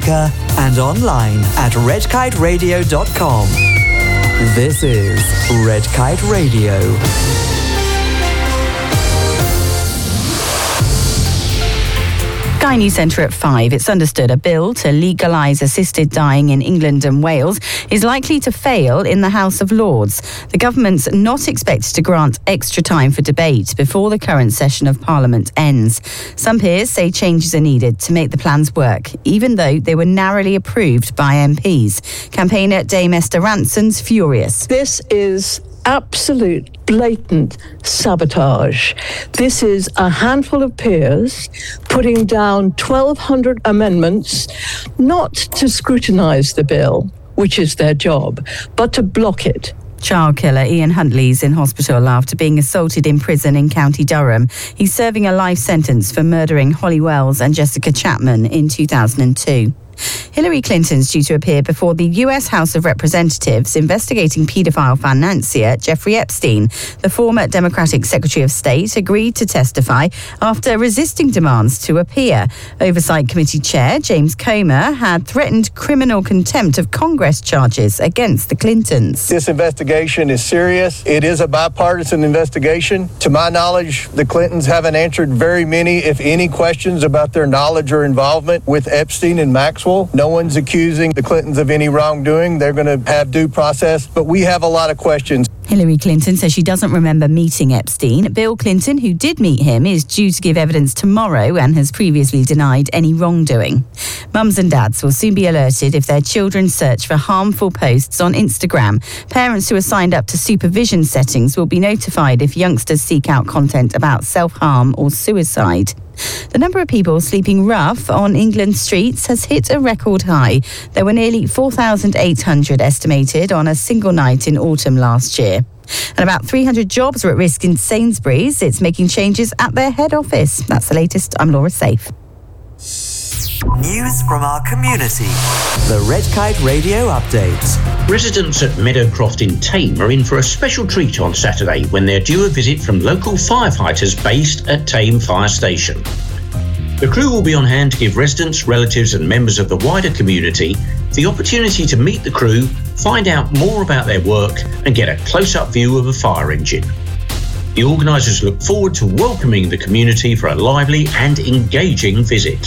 speaker and online at redkiteradio.com. This is Red Kite Radio. Sky News Centre at 5. It's understood a bill to legalise assisted dying in England and Wales is likely to fail in the House of Lords. The government's not expected to grant extra time for debate before the current session of Parliament ends. Some peers say changes are needed to make the plans work, even though they were narrowly approved by MPs. Campaigner Dame Esther Ranson's furious. This is absolute blatant sabotage. This is a handful of peers putting down 1,200 amendments, not to scrutinise the bill, which is their job, but to block it. Child killer Ian Huntley's in hospital after being assaulted in prison in County Durham. He's serving a life sentence for murdering Holly Wells and Jessica Chapman in 2002. Hillary Clinton's due to appear before the US House of Representatives investigating paedophile financier Jeffrey Epstein. The former Democratic Secretary of State agreed to testify after resisting demands to appear. Oversight Committee Chair James Comer had threatened criminal contempt of Congress charges against the Clintons. This investigation is serious. It is a bipartisan investigation. To my knowledge, the Clintons haven't answered very many, if any, questions about their knowledge or involvement with Epstein and Maxwell. No one's accusing the Clintons of any wrongdoing. They're going to have due process, but we have a lot of questions. Hillary Clinton says she doesn't remember meeting Epstein. Bill Clinton, who did meet him, is due to give evidence tomorrow and has previously denied any wrongdoing. Mums and dads will soon be alerted if their children search for harmful posts on Instagram. Parents who are signed up to supervision settings will be notified if youngsters seek out content about self-harm or suicide. The number of people sleeping rough on England's streets has hit a record high. There were nearly 4,800 estimated on a single night in autumn last year. And about 300 jobs are at risk in Sainsbury's. It's making changes at their head office. That's the latest. I'm Laura Safe. News from our community. The Red Kite Radio Update. Residents at Meadowcroft in Thame are in for a special treat on Saturday when they're due a visit from local firefighters based at Thame Fire Station. The crew will be on hand to give residents, relatives and members of the wider community the opportunity to meet the crew, find out more about their work and get a close-up view of a fire engine. The organisers look forward to welcoming the community for a lively and engaging visit.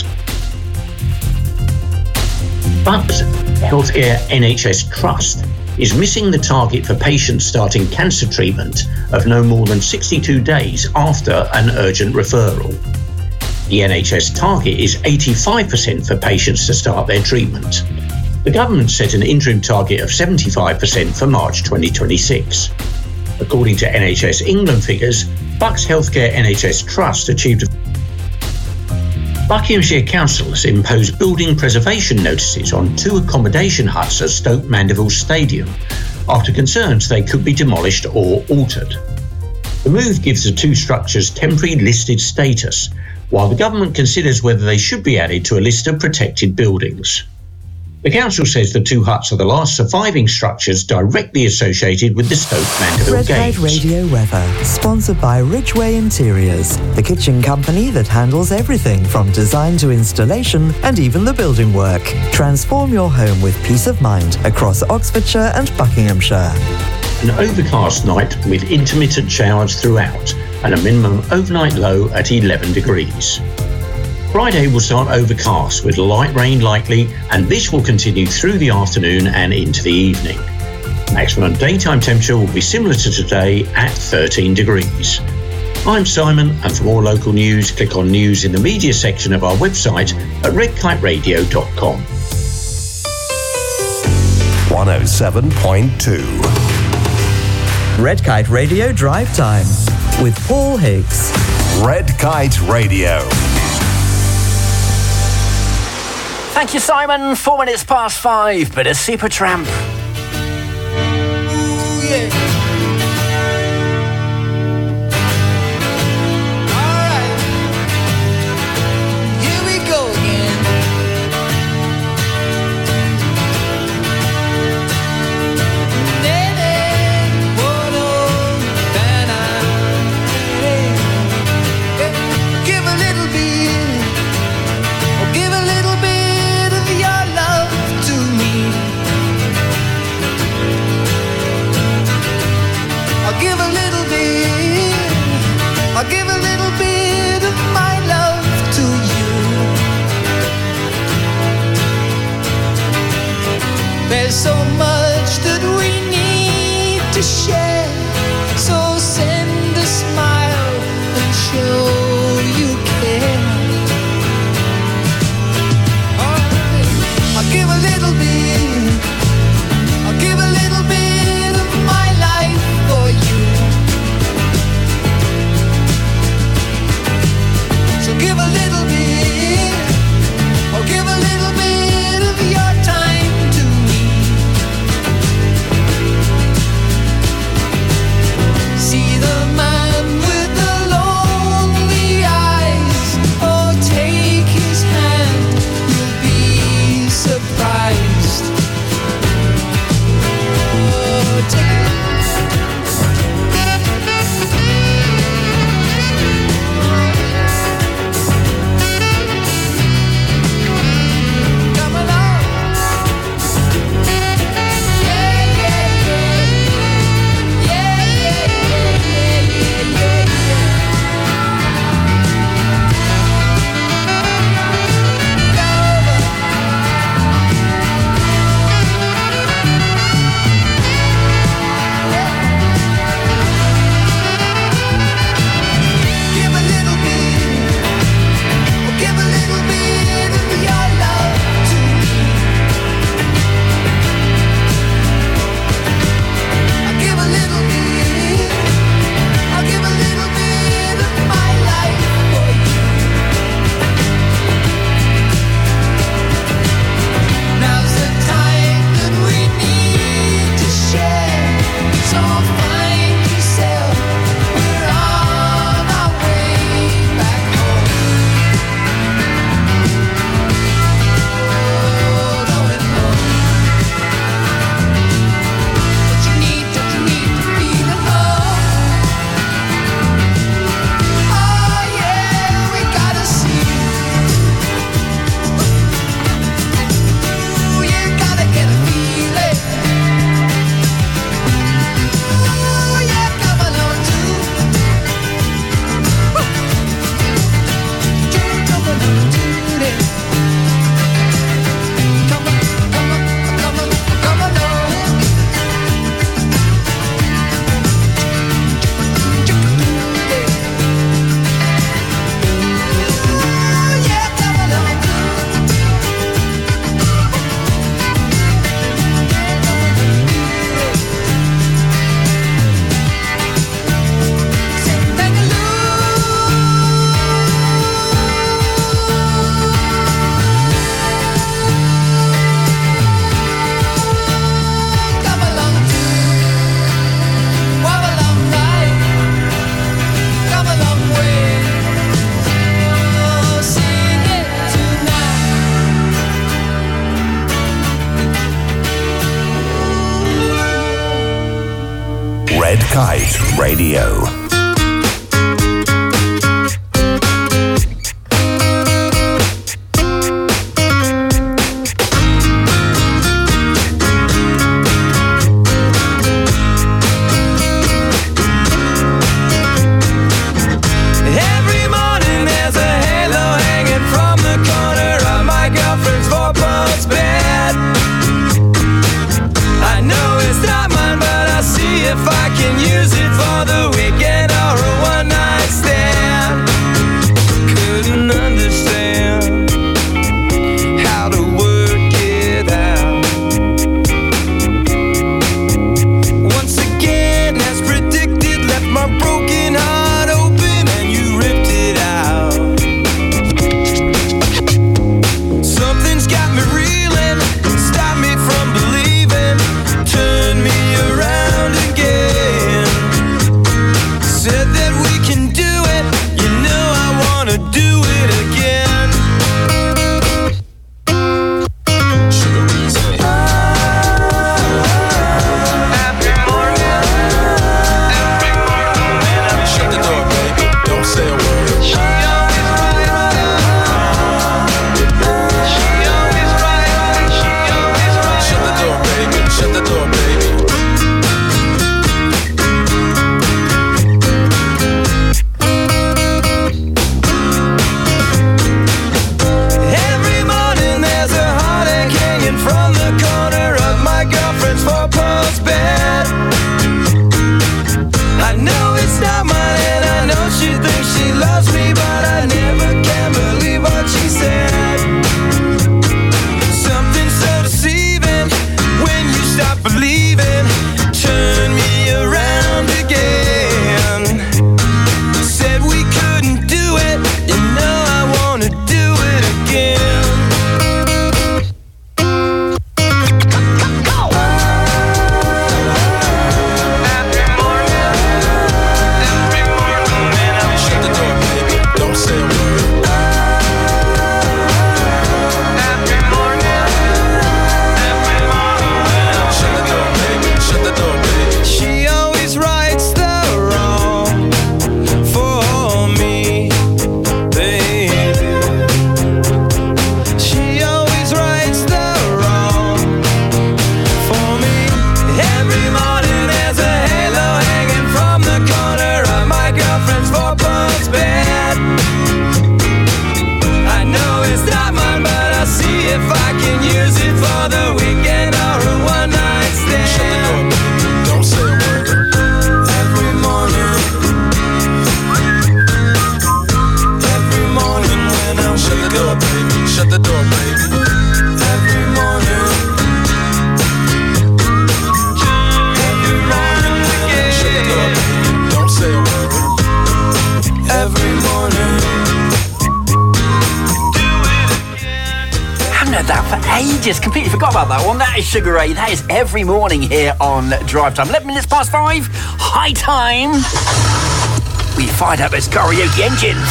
Bucks Healthcare NHS Trust is missing the target for patients starting cancer treatment of no more than 62 days after an urgent referral. The NHS target is 85% for patients to start their treatment. The government set an interim target of 75% for March 2026. According to NHS England figures, Bucks Healthcare NHS Trust achieved Buckinghamshire Council has imposed building preservation notices on 2 accommodation huts at Stoke Mandeville Stadium after concerns they could be demolished or altered. The move gives the 2 structures temporary listed status, while the government considers whether they should be added to a list of protected buildings. The council says the 2 huts are the last surviving structures directly associated with the Stoke Mandeville Red Games. Kite Radio weather, sponsored by Ridgeway Interiors, the kitchen company that handles everything from design to installation and even the building work. Transform your home with peace of mind across Oxfordshire and Buckinghamshire. An overcast night with intermittent showers throughout and a minimum overnight low at 11 degrees. Friday will start overcast with light rain likely, and this will continue through the afternoon and into the evening. Maximum daytime temperature will be similar to today at 13 degrees. I'm Simon, and for more local news, click on News in the Media section of our website at redkiteradio.com. 107.2 Red Kite Radio Drive Time with Paul Higgs. Red Kite Radio. Thank you, Simon. 4 minutes past 5, bit of Supertramp. Give a little bit of your There's so much that we need to share. So send a smile and show you care. I'll give a little bit. I'll give a little bit of my life for you. So give a little bit. Or give a little bit of your time to me. See the man with the lonely eyes. Oh, take his hand, you'll be surprised. Oh, take it. Come along. Yeah, yeah, yeah. Yeah, yeah, yeah, yeah, yeah, Give a little bit. Give a little bit of your love to me. I'll give a little bit. I'll give a little bit of my life for you. Now's the time that we need to share. So find yourself. We're on our way back home. Oh, going home. Don't you need to feel alone? Oh yeah, we gotta see. Ooh, you gotta get a feeling. Ooh, yeah, come along too. Come along today. Come on, come on, come on, come along. Ooh, yeah, come along too. Say thank you. Come along too. What a long night. Come a long way. Oh, sing it tonight. Red Kite Radio. Every morning there's a halo hanging from the corner of my girlfriend's 4-post bed. I know it's not mine, but I'll see if I can use it for the weekend. can use it for the weekend or a one-night stand. Shut the door, baby. Don't say a word. Every morning. Every morning when I'm shut the door, baby. Shut the door, baby. Every morning. Every morning when I'm shut the door, baby. Don't say a word. Every morning. Haven't heard that for ages. Completely forgot about that one. That is Sugar Ray. That is every morning here on Drive Time. 11 minutes past 5. High time. We fired up those karaoke engines.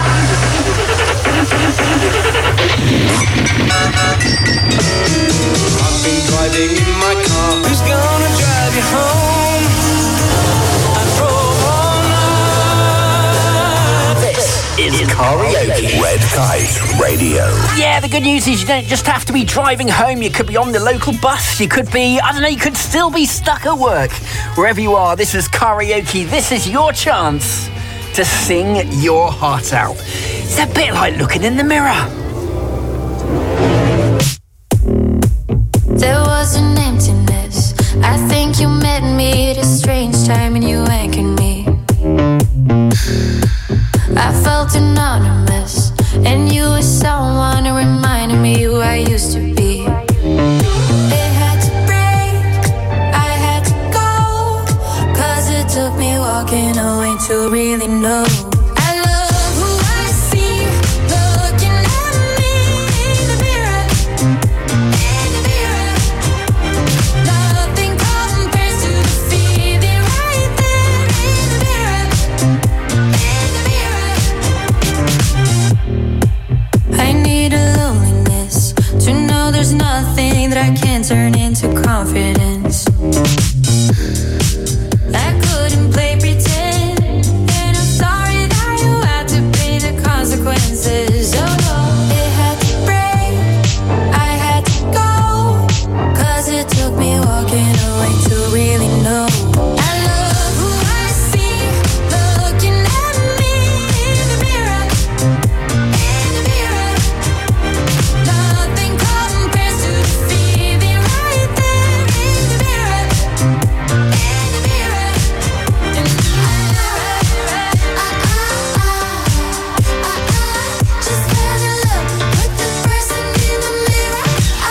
I've been driving in my car. Who's gonna drive you home? I drove all night. This is karaoke. Red Kite Radio. Yeah, the good news is you don't just have to be driving home. You could be on the local bus. You could be, I don't know, you could still be stuck at work. Wherever you are, this is karaoke. This is your chance to sing your heart out. It's a bit like looking in the mirror. There was an emptiness. I think you met me at a strange time and you anchored me. I felt anonymous, and you were someone who reminded me who I used to be. It had to break, I had to go, 'cause it took me walking away to really know. I love who I see, looking at me in the mirror. In the mirror, nothing compares to the feeling right there in the mirror. In the mirror, I need a loneliness to know there's nothing that I can turn into confidence. I couldn't play pretend, and I'm sorry that you had to pay the consequences. Oh, it had to break, I had to go, 'cause it took me walking away to really know. I love who I see, looking at me in the mirror. In the mirror, nothing compares to the feeling right there in the mirror. In the mirror, in the mirror, just fell in love with the person in the mirror.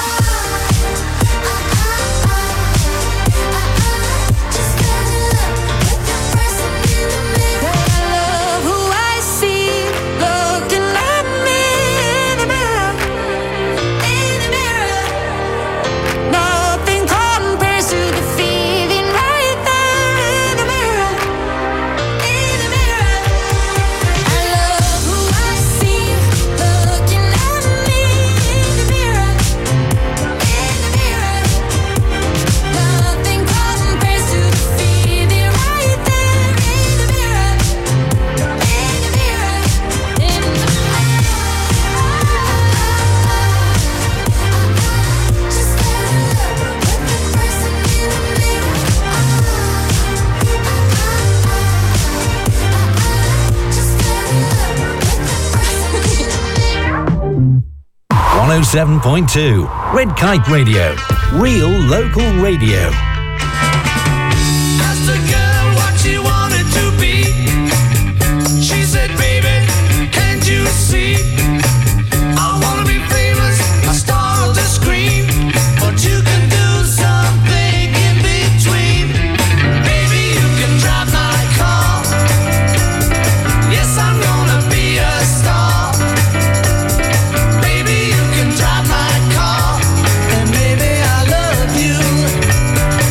Just fell in love with the person in the mirror. I love who I see, looking at me in the mirror. In the mirror, nothing compares to the feeling right there in the mirror. In the mirror, I love who I see, looking at me in the mirror. In the mirror, nothing compares to the feeling right there in the mirror. In the mirror, in the just fell in love with the person in the mirror. Just fell in love with the person in the mirror. 107.2 Red Kite Radio. Real local radio. Asked a girl what she wanted to be. She said, baby, can't you see? I wanna be famous, a star of the screen. But you can do something in between. Baby, you can drive my car. Yes, I'm gonna be a star. Baby, you can drive my car. And baby, I love you.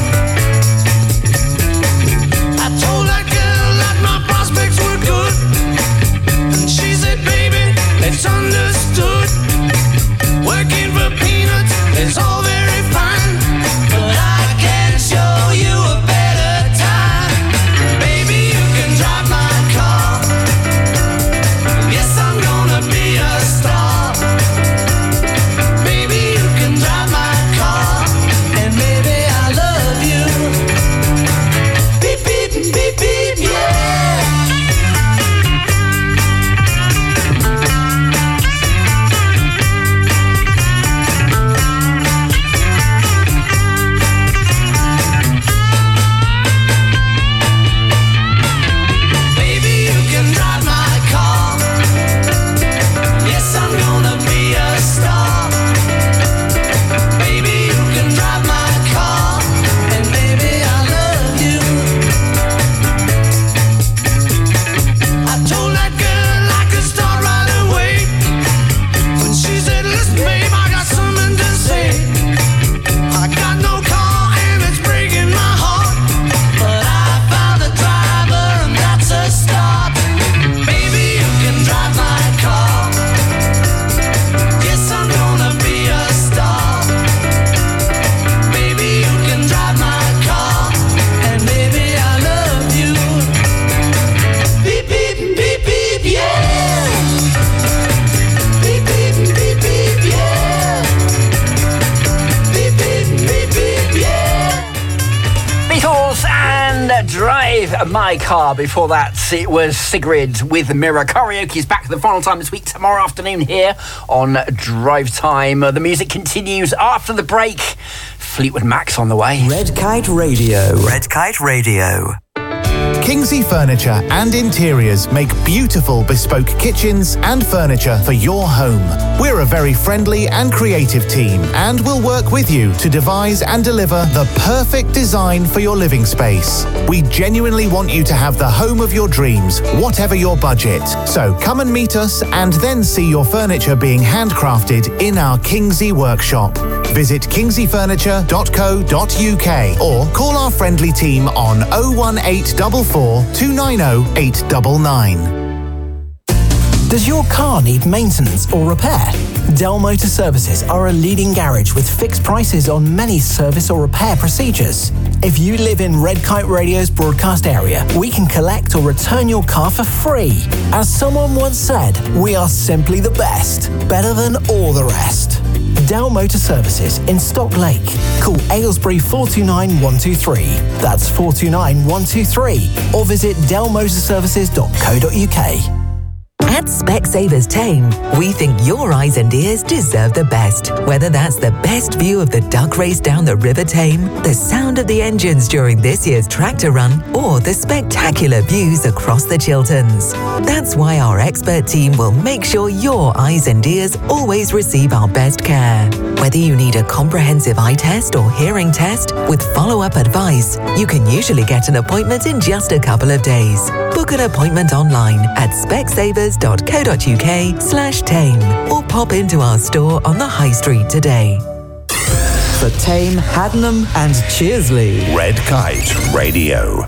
with My Car. Before that, it was Sigrid with The Mirror. Karaoke's back for the final time this week, tomorrow afternoon here on Drive Time. The music continues after the break. Fleetwood Mac's on the way. Red Kite Radio. Red Kite Radio. Kingsley Furniture and Interiors make beautiful bespoke kitchens and furniture for your home. We're a very friendly and creative team and will work with you to devise and deliver the perfect design for your living space. We genuinely want you to have the home of your dreams, whatever your budget. So come and meet us and then see your furniture being handcrafted in our Kingsley workshop. Visit kingsleyfurniture.co.uk or call our friendly team on 01844 290 899. Does your car need maintenance or repair? Dell Motor Services are a leading garage with fixed prices on many service or repair procedures. If you live in Red Kite Radio's broadcast area, we can collect or return your car for free. As someone once said, we are simply the best, better than all the rest. Dell Motor Services in Stock Lake. Call Aylesbury 429 123. That's 429 123. Or visit dellmotorservices.co.uk. At Specsavers Tame, we think your eyes and ears deserve the best. Whether that's the best view of the duck race down the River Tame, the sound of the engines during this year's tractor run, or the spectacular views across the Chilterns. That's why our expert team will make sure your eyes and ears always receive our best care. Whether you need a comprehensive eye test or hearing test with follow-up advice, you can usually get an appointment in just a couple of days. Book an appointment online at specsavers.co.uk/tame or pop into our store on the High Street today. For Tame, Haddenham and Cheersley. Red Kite Radio.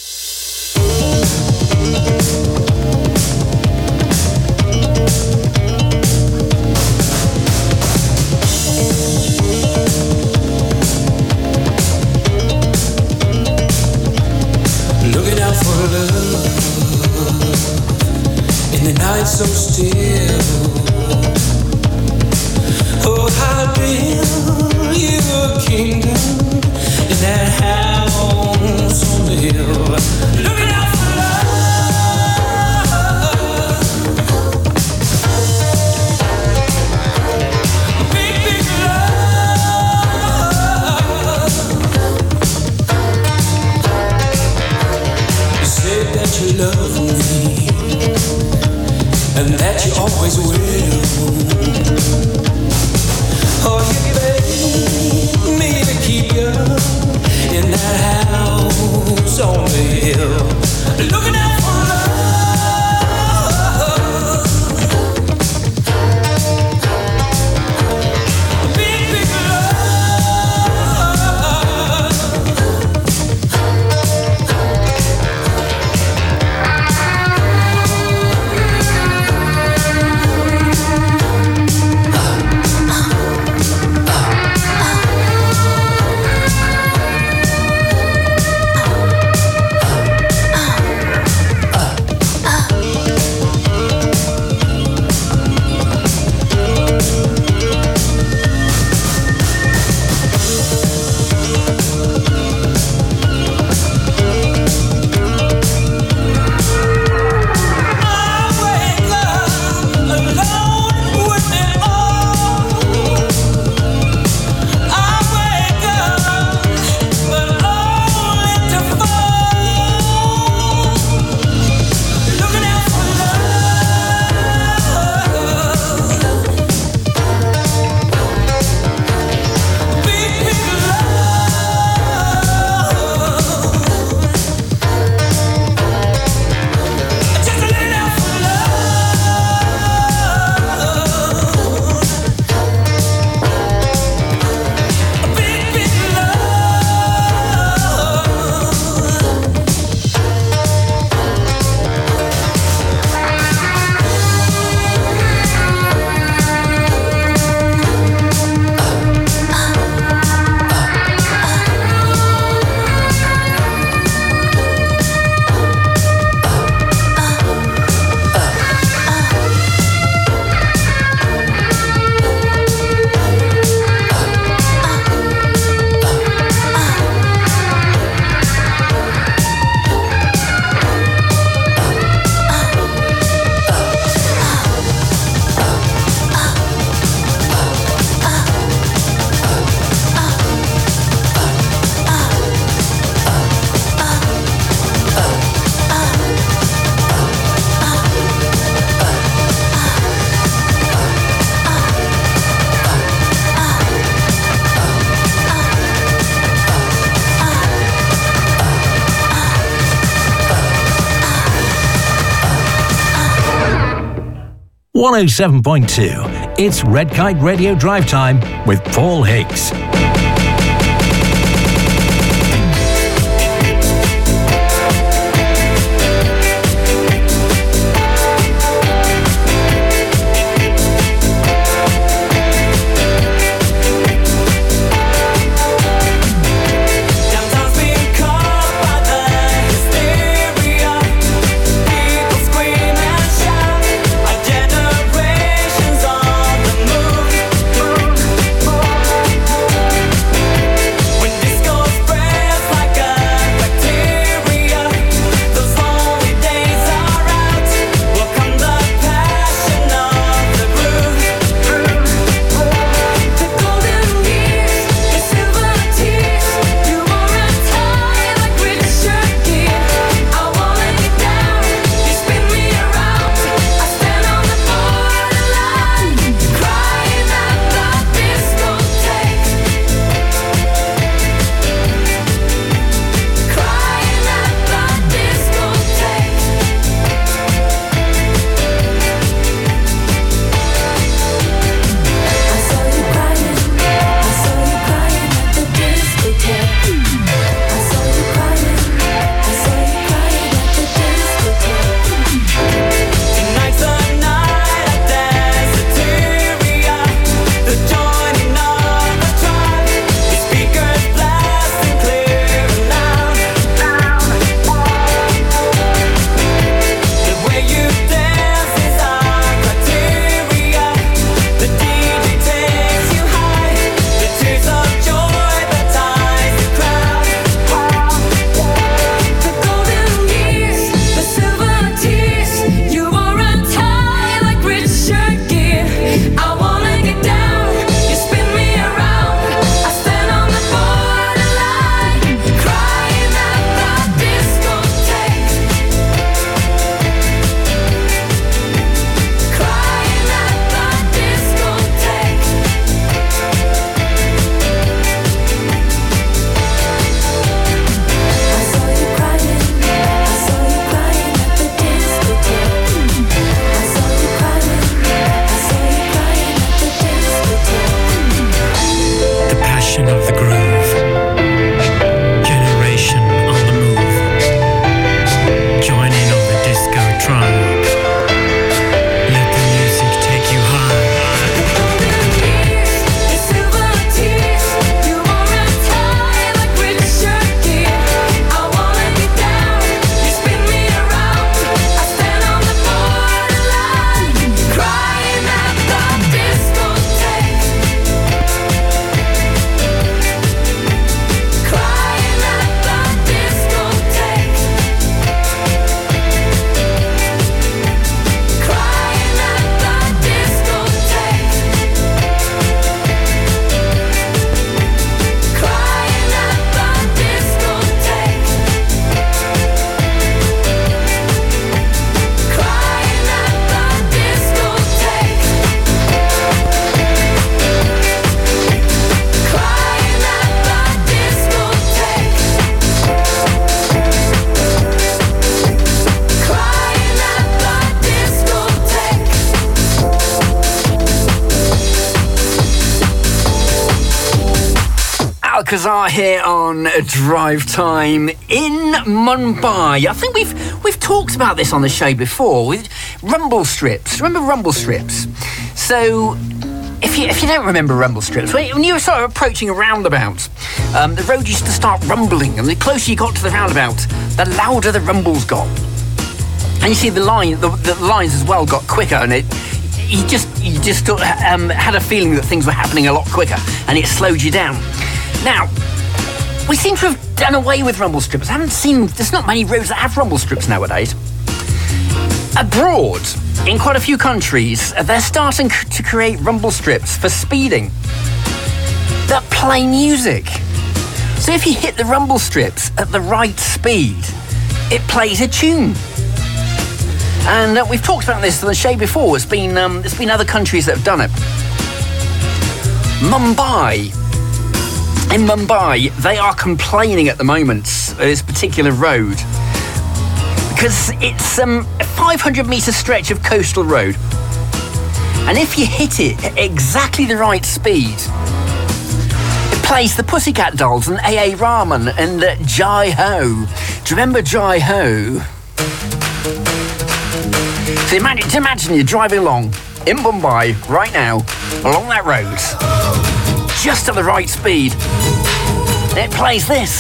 Looking out for love in the night so still. Oh, how build you a kingdom in that house on the hill. Looking out for love, big, big love. You said that you love me and that you always will. Oh, you beg me to keep you in that house on the hill. Looking out for love, big, big love. 107.2. It's Red Kite Radio Drive Time with Paul Higgs. Alcazar here on Drive Time in Mumbai. I think we've talked about this on the show before with rumble strips. Remember rumble strips? So if you don't remember rumble strips, when you were sort of approaching a roundabout, the road used to start rumbling, and the closer you got to the roundabout, the louder the rumbles got. And you see the lines as well got quicker, and you just had a feeling that things were happening a lot quicker, and it slowed you down. Now, we seem to have done away with rumble strips. There's not many roads that have rumble strips nowadays. Abroad, in quite a few countries, they're starting to create rumble strips for speeding that play music. So if you hit the rumble strips at the right speed, it plays a tune. And we've talked about this on the show before. There's been other countries that have done it. In Mumbai, they are complaining at the moment, this particular road, because it's a 500-metre stretch of coastal road. And if you hit it at exactly the right speed, it plays the Pussycat Dolls and A.A. Rahman and Jai Ho. Do you remember Jai Ho? So imagine you're driving along in Mumbai right now, along that road, just at the right speed. It plays this.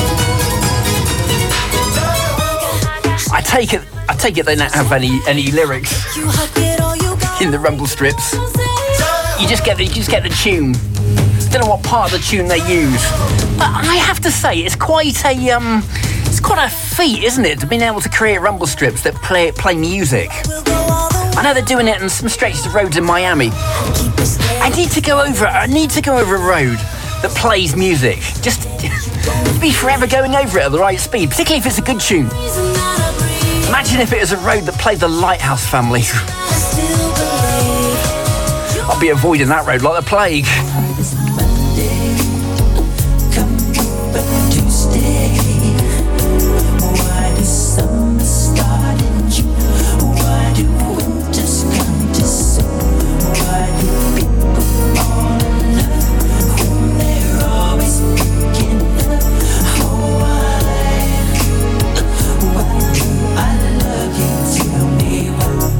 I take it they don't have any lyrics in the rumble strips. You just get the tune. Don't know what part of the tune they use, but I have to say it's quite a feat, isn't it, to being able to create rumble strips that play music. I know they're doing it on some stretches of roads in Miami. I need to go over a road that plays music. Just be forever going over it at the right speed, particularly if it's a good tune. Imagine if it was a road that played the Lighthouse Family. I'll be avoiding that road like the plague.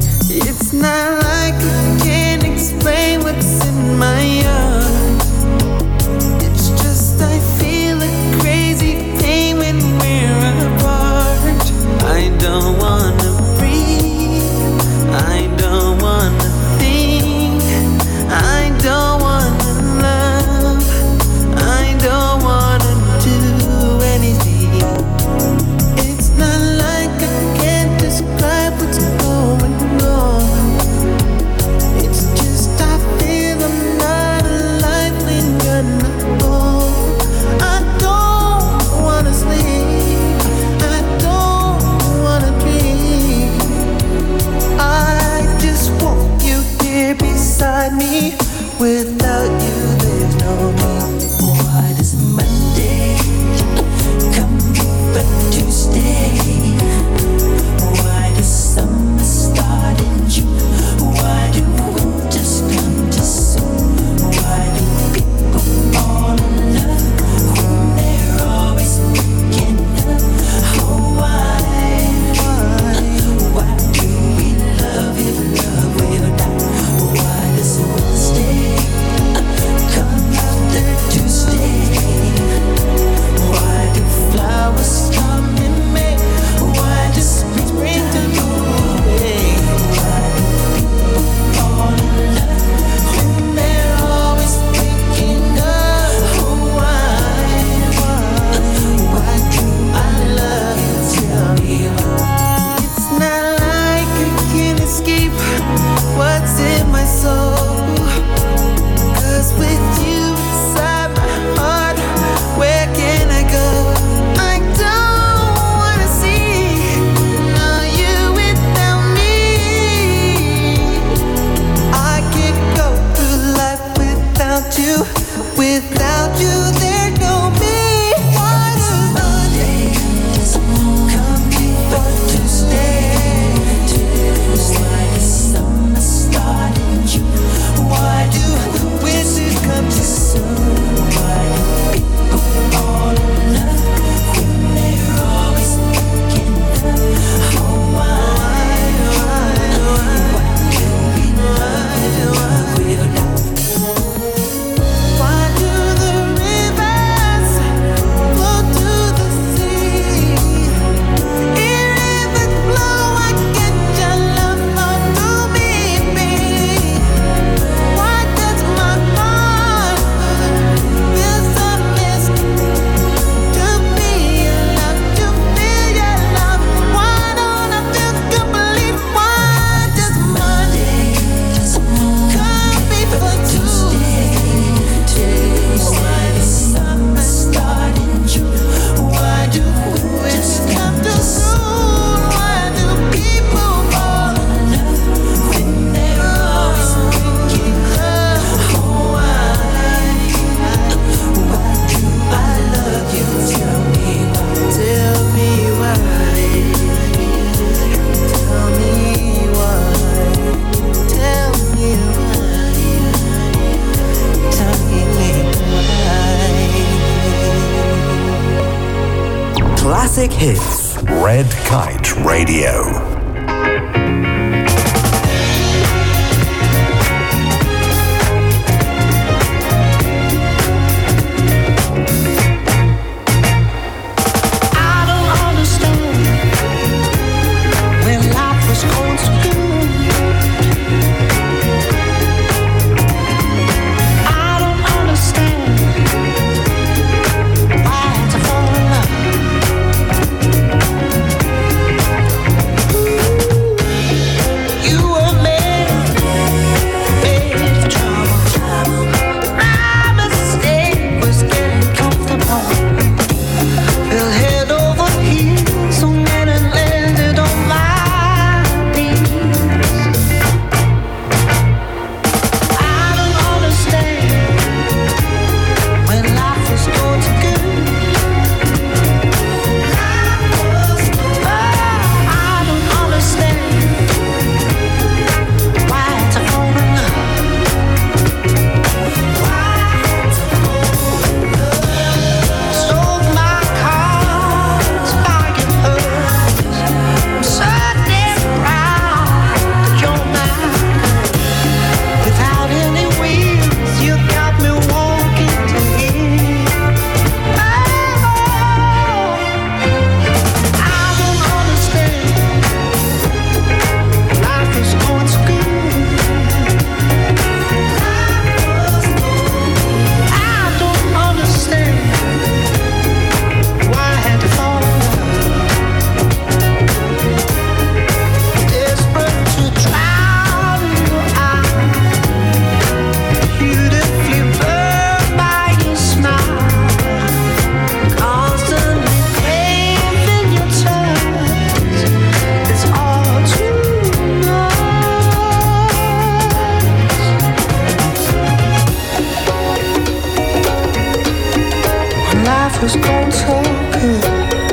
It's not like I can't explain what's in my heart. classic hits. Red Kite Radio. was going so good.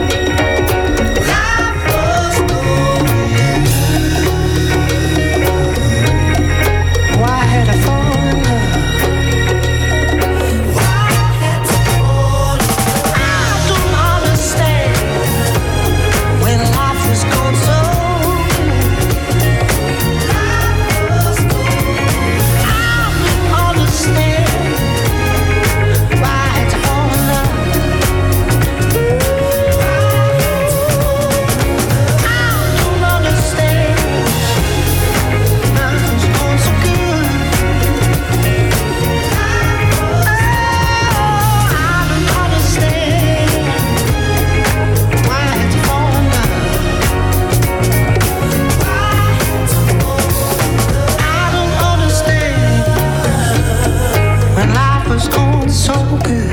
Why had I fallen in love? I don't understand when life was going so good. I don't understand why I had to fall in love. I don't understand. Life was going so good. I don't understand why I had to fall in love. I don't understand when life was going so good.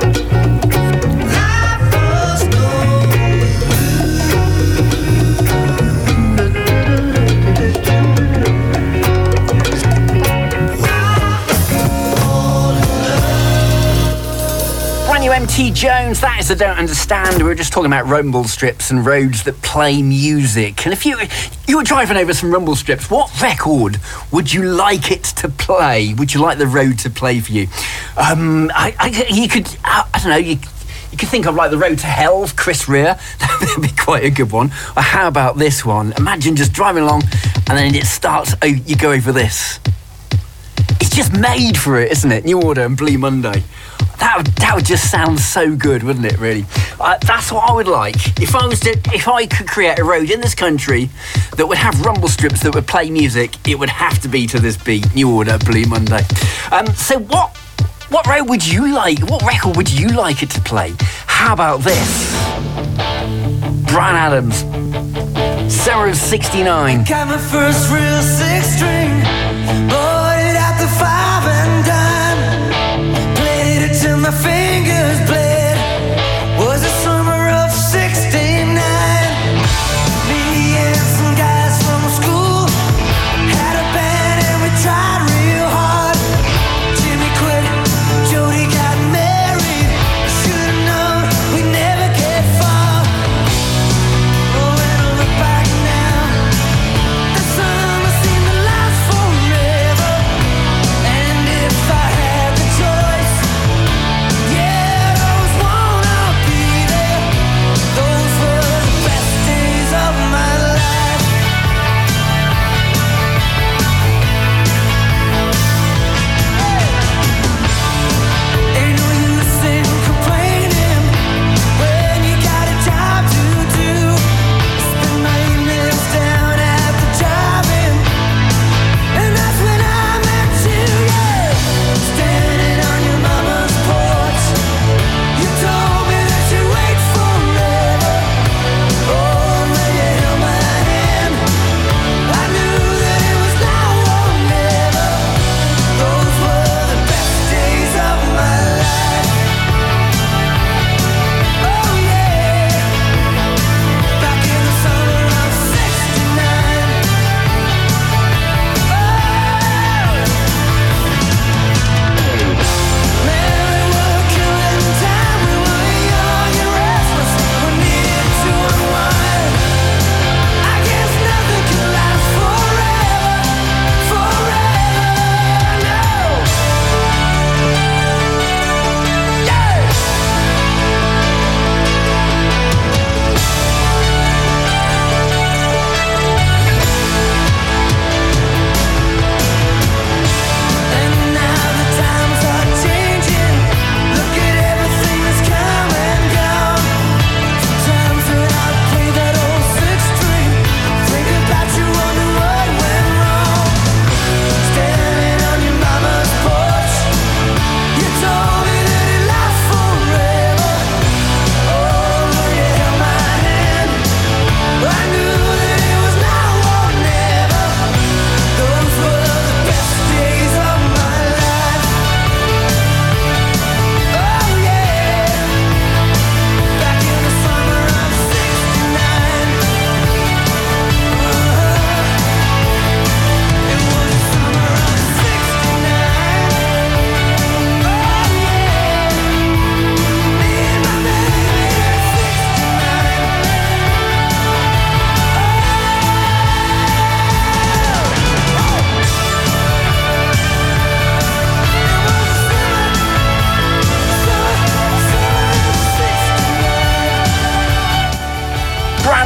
Brand new MT Jones, that is I Don't Understand. We were just talking about rumble strips and roads that play music. And if you were driving over some rumble strips, what record would you like it to play? Would you like the road to play for you? You could think of like The Road to Hell, Chris Rea. That would be quite a good one. Or how about this one? Imagine just driving along and then it starts, you go over this. It's just made for it, isn't it? New Order and Blue Monday. That would just sound so good, wouldn't it, really? That's what I would like. If I could create a road in this country that would have rumble strips that would play music, it would have to be to this beat, New Order, Blue Monday. So what road would you like? What record would you like it to play? How about this? Bryan Adams, Summer of '69. Got my first real six string, bought it at the 5 and dime. Played it till my fingers bled. Was the summer of '69. Me and some guys from school had a band and we tried real hard. Jimmy quit, Jody got married. Should've known we never get far. Oh, when I look back now, the summer seemed to last forever. And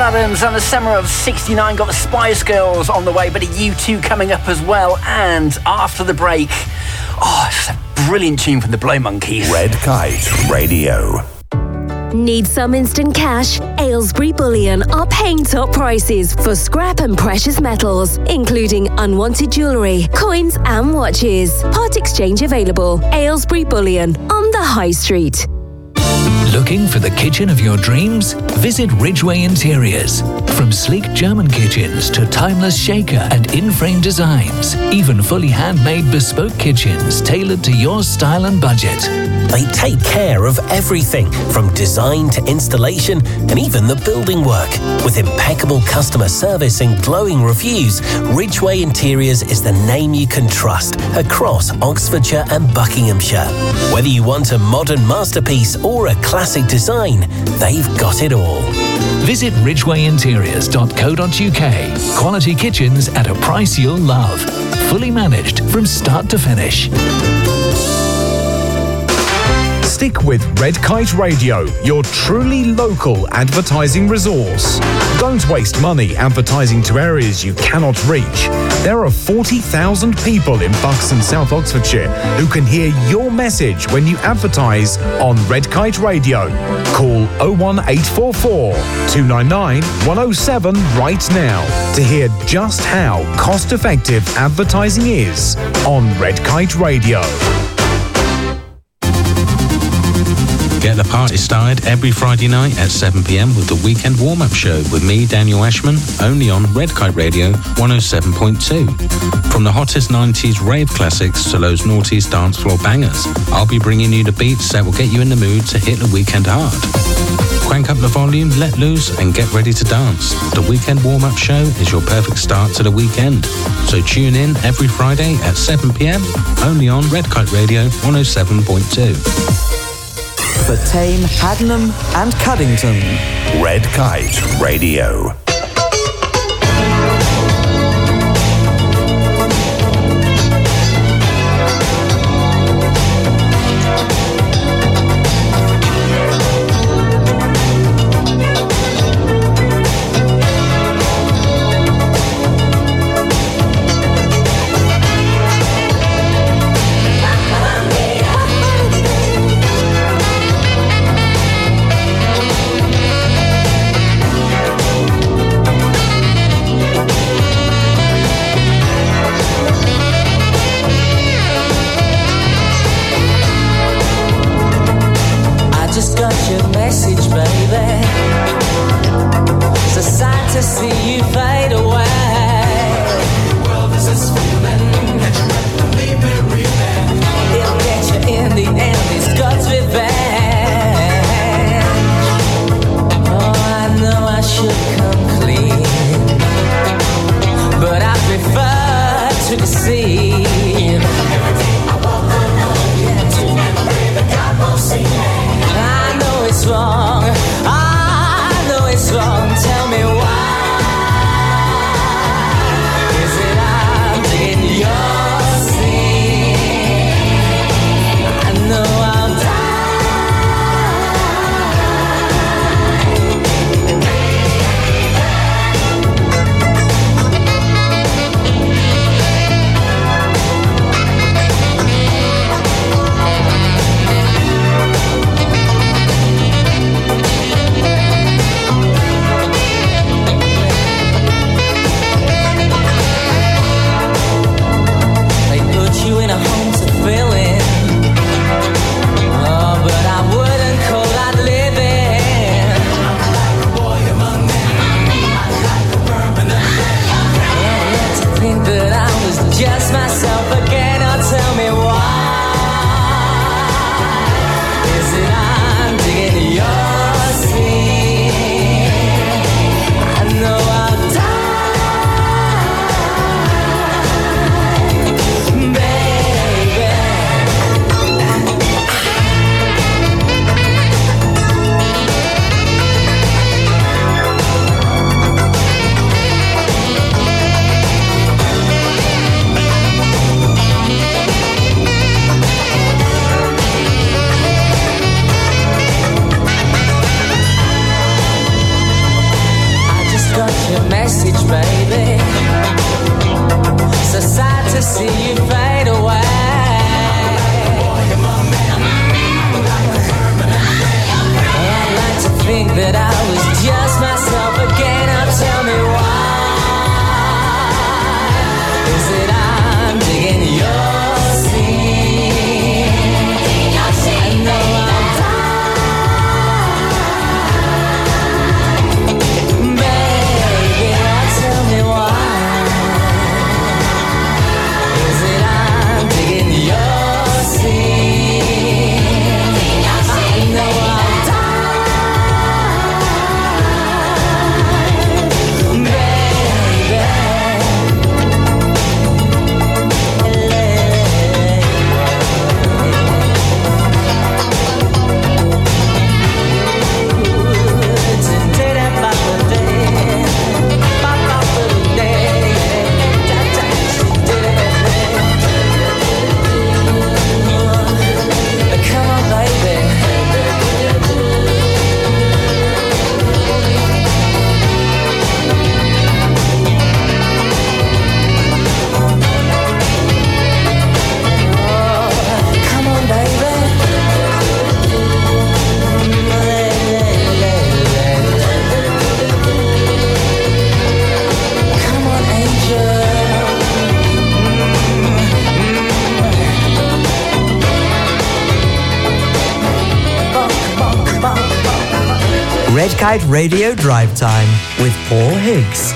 Adams and the summer of '69 got the Spice Girls on the way, but a U2 coming up as well. And after the break, it's a brilliant tune from the Blow Monkeys. Red Kite Radio. Need some instant cash? Aylesbury Bullion are paying top prices for scrap and precious metals, including unwanted jewellery, coins and watches. Part exchange available. Aylesbury Bullion on the High Street. Looking for the kitchen of your dreams? Visit Ridgeway Interiors. From sleek German kitchens to timeless shaker and in-frame designs, even fully handmade bespoke kitchens tailored to your style and budget. They take care of everything, from design to installation and even the building work. With impeccable customer service and glowing reviews, Ridgeway Interiors is the name you can trust across Oxfordshire and Buckinghamshire. Whether you want a modern masterpiece or a classic design, they've got it all. Visit ridgwayinteriors.co.uk. Quality kitchens at a price you'll love. Fully managed from start to finish. Stick with Red Kite Radio, your truly local advertising resource. Don't waste money advertising to areas you cannot reach. There are 40,000 people in Bucks and South Oxfordshire who can hear your message when you advertise on Red Kite Radio. Call 01844 299 107 right now to hear just how cost-effective advertising is on Red Kite Radio. Get the party started every Friday night at 7 p.m. with the Weekend Warm-Up Show with me, Daniel Ashman, only on Red Kite Radio 107.2. From the hottest 90s rave classics to those noughties dance floor bangers, I'll be bringing you the beats that will get you in the mood to hit the weekend hard. Crank up the volume, let loose, and get ready to dance. The Weekend Warm-Up Show is your perfect start to the weekend. So tune in every Friday at 7 p.m. only on Red Kite Radio 107.2. For Tame, Haddenham and Cuddington. Red Kite Radio. Tell me why is it I'm Red Kite Radio Drive Time with Paul Higgs.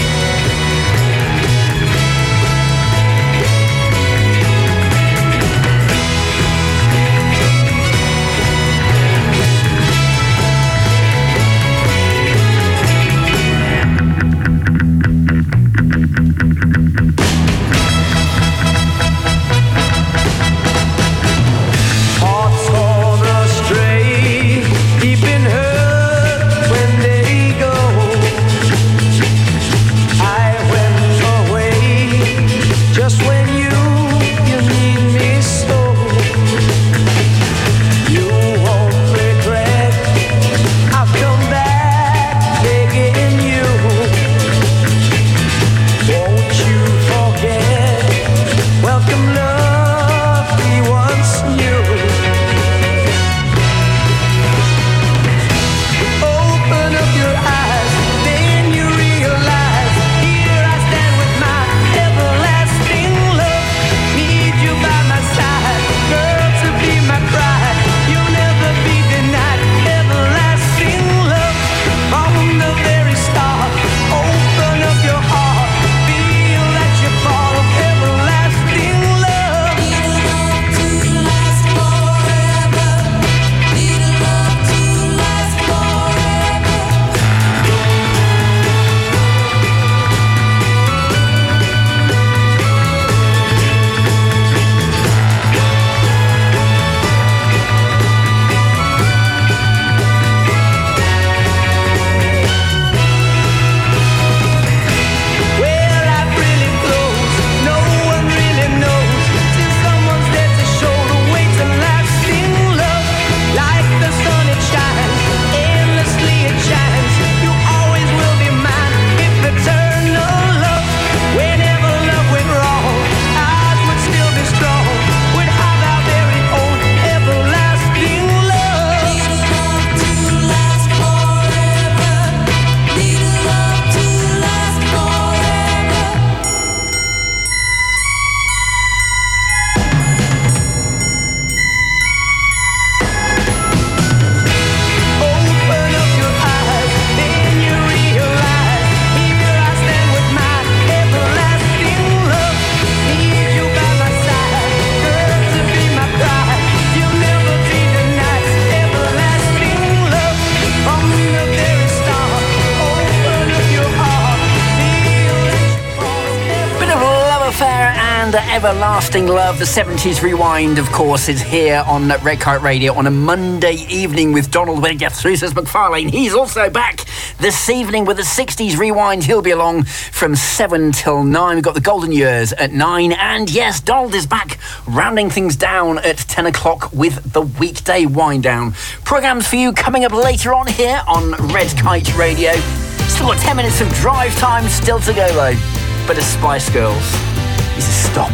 Everlasting Love, the 70s Rewind, of course, is here on Red Kite Radio on a Monday evening with Donald when it gets through, says McFarlane. He's also back this evening with the 60s Rewind. He'll be along from 7 till 9. We've got the Golden Years at 9. And yes, Donald is back, rounding things down at 10 o'clock with the weekday wind down. Programmes for you coming up later on here on Red Kite Radio. Still got 10 minutes of drive time still to go, though. But the Spice Girls is a stop.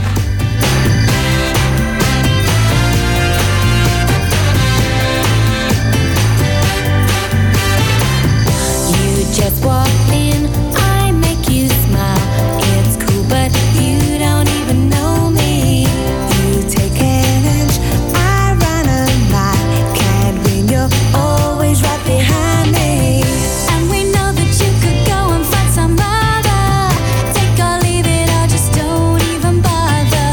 Just walk in, I make you smile. It's cool, but you don't even know me. You take an inch, I run a mile. Can't win, you're always right behind me. And we know that you could go and find some other. Take or leave it, or just don't even bother.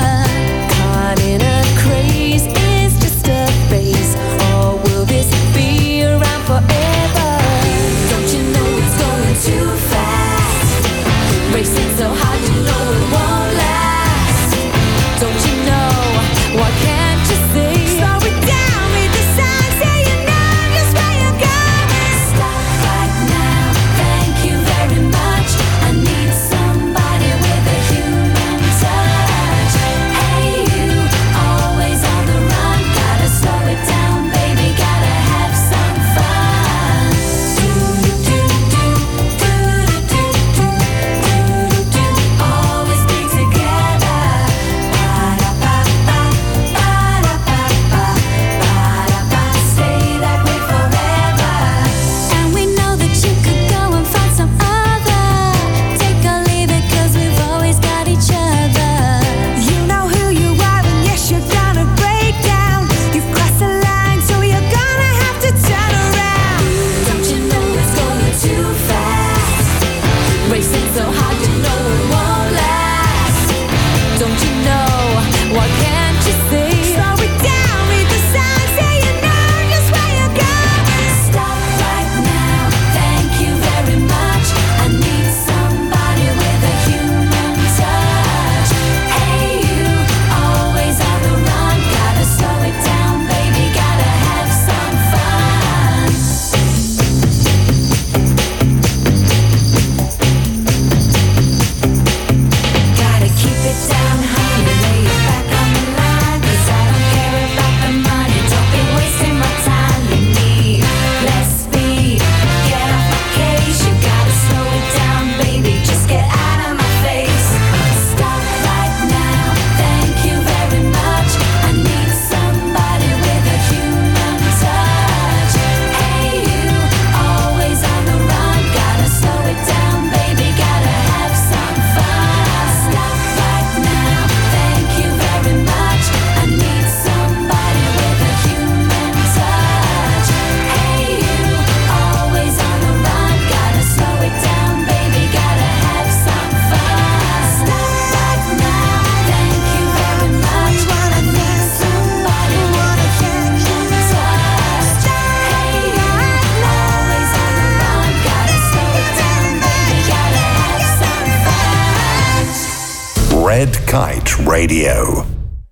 Red Kite Radio.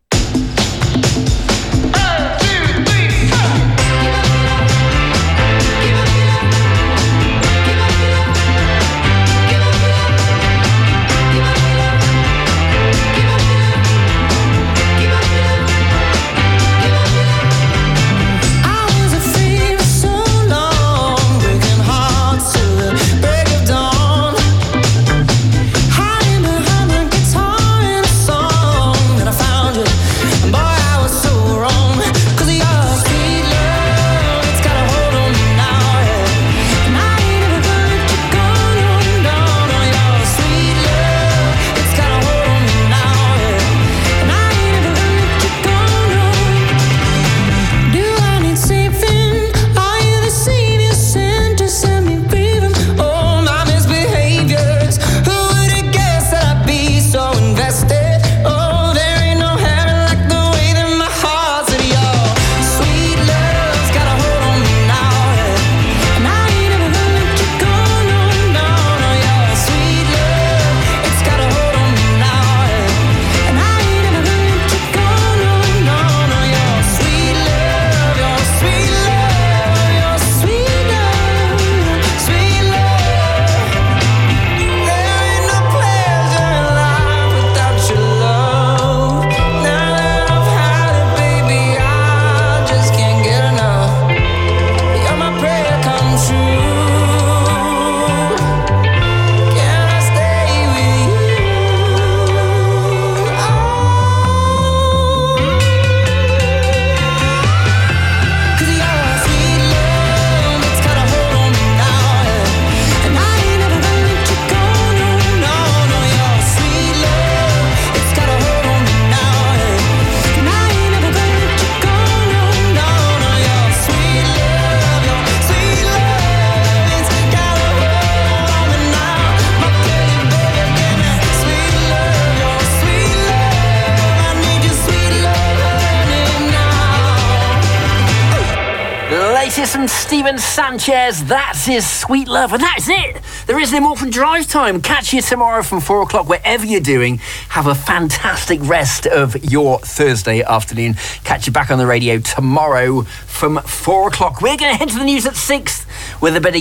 From Steven Sanchez, that's his Sweet Love, and that's it. There is no more from Drive Time. Catch you tomorrow from 4 o'clock, wherever you're doing. Have a fantastic rest of your Thursday afternoon. Catch you back on the radio tomorrow from 4 o'clock. We're going to head to the news at 6 with a bit of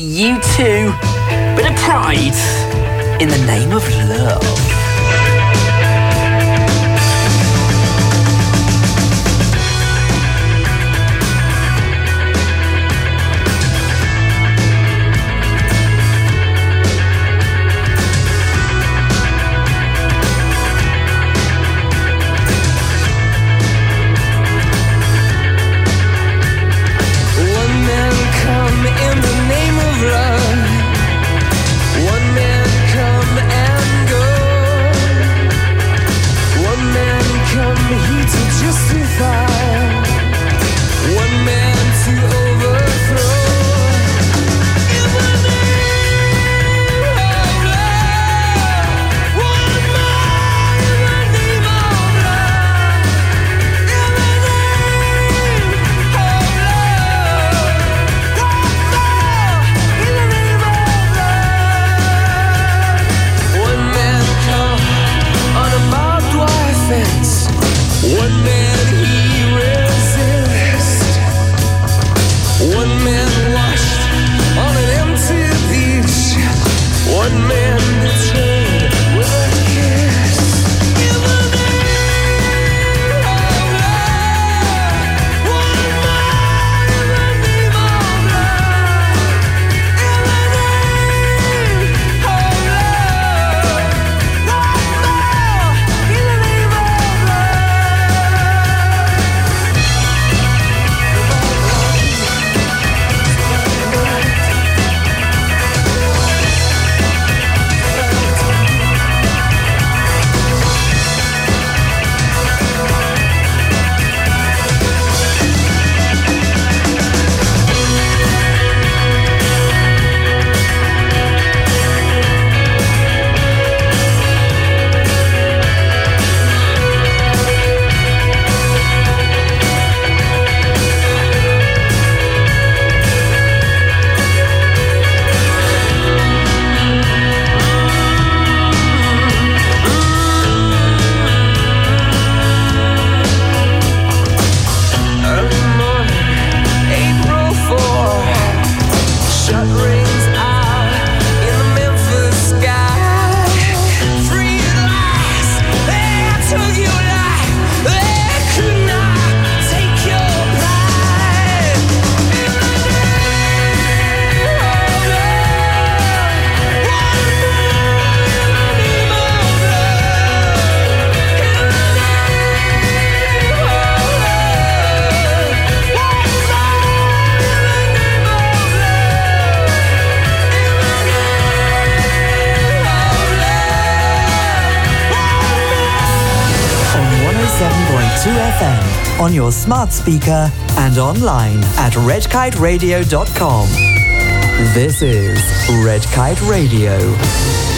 U2, bit of Pride in the Name of Love. on your smart speaker and online at redkiteradio.com. This is Red Kite Radio.